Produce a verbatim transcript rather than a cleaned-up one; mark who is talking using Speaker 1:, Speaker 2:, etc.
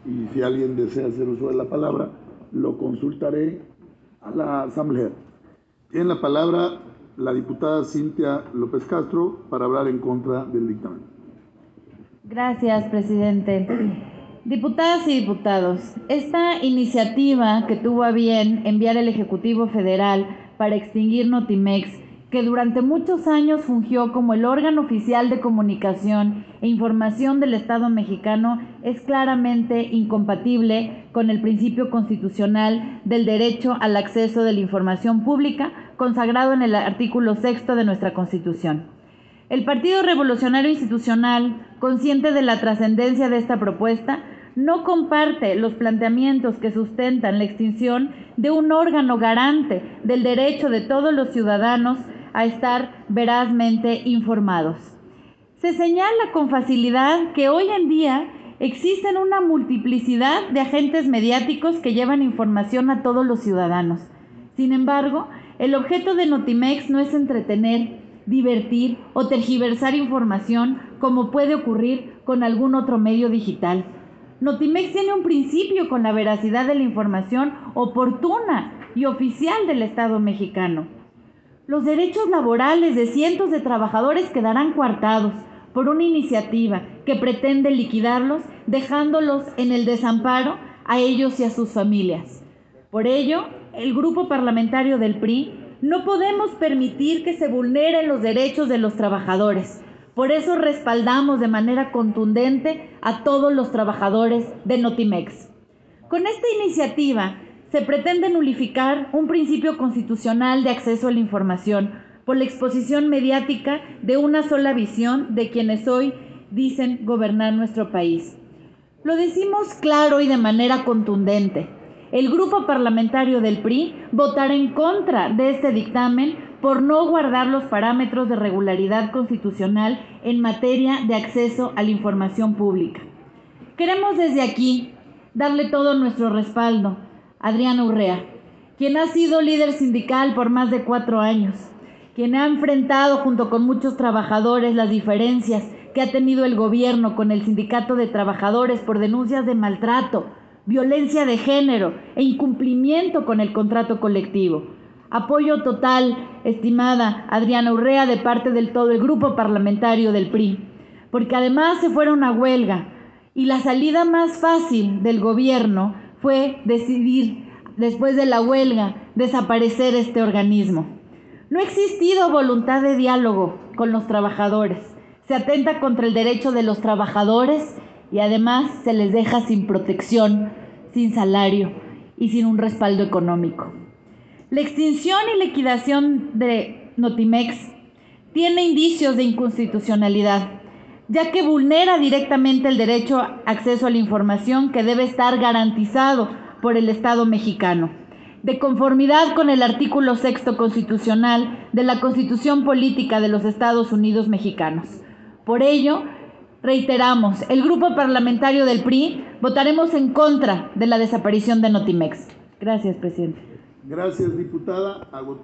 Speaker 1: y si alguien desea hacer uso de la palabra, lo consultaré a la Asamblea. Tiene la palabra la diputada Cintia López Castro para hablar en contra del dictamen.
Speaker 2: Gracias, presidente. Diputadas y diputados, esta iniciativa que tuvo a bien enviar el Ejecutivo Federal para extinguir Notimex, que durante muchos años fungió como el órgano oficial de comunicación e información del Estado mexicano, es claramente incompatible con el principio constitucional del derecho al acceso de la información pública, consagrado en el artículo sexto de nuestra Constitución. El Partido Revolucionario Institucional, consciente de la trascendencia de esta propuesta, no comparte los planteamientos que sustentan la extinción de un órgano garante del derecho de todos los ciudadanos a estar verazmente informados. Se señala con facilidad que hoy en día existen una multiplicidad de agentes mediáticos que llevan información a todos los ciudadanos. Sin embargo, el objeto de Notimex no es entretener, divertir o tergiversar información como puede ocurrir con algún otro medio digital. Notimex tiene un principio con la veracidad de la información oportuna y oficial del Estado mexicano. Los derechos laborales de cientos de trabajadores quedarán coartados por una iniciativa que pretende liquidarlos, dejándolos en el desamparo a ellos y a sus familias. Por ello, el Grupo Parlamentario del P R I no podemos permitir que se vulneren los derechos de los trabajadores. Por eso respaldamos de manera contundente a todos los trabajadores de Notimex. Con esta iniciativa se pretende nulificar un principio constitucional de acceso a la información por la exposición mediática de una sola visión de quienes hoy dicen gobernar nuestro país. Lo decimos claro y de manera contundente. El Grupo Parlamentario del P R I votará en contra de este dictamen por no guardar los parámetros de regularidad constitucional en materia de acceso a la información pública. Queremos desde aquí darle todo nuestro respaldo a Adriana Urrea, quien ha sido líder sindical por más de cuatro años, quien ha enfrentado junto con muchos trabajadores las diferencias que ha tenido el gobierno con el Sindicato de Trabajadores por denuncias de maltrato, violencia de género e incumplimiento con el contrato colectivo. Apoyo total, estimada Adriana Urrea, de parte del todo el Grupo Parlamentario del P R I, porque además se fueron a huelga y la salida más fácil del gobierno fue decidir, después de la huelga, desaparecer este organismo. No ha existido voluntad de diálogo con los trabajadores. Se atenta contra el derecho de los trabajadores y además se les deja sin protección, sin salario y sin un respaldo económico. La extinción y liquidación de Notimex tiene indicios de inconstitucionalidad, ya que vulnera directamente el derecho a acceso a la información que debe estar garantizado por el Estado mexicano, de conformidad con el artículo sexto constitucional de la Constitución Política de los Estados Unidos Mexicanos. Por ello, reiteramos, el Grupo Parlamentario del P R I votaremos en contra de la desaparición de Notimex. Gracias, presidente.
Speaker 1: Gracias, diputada.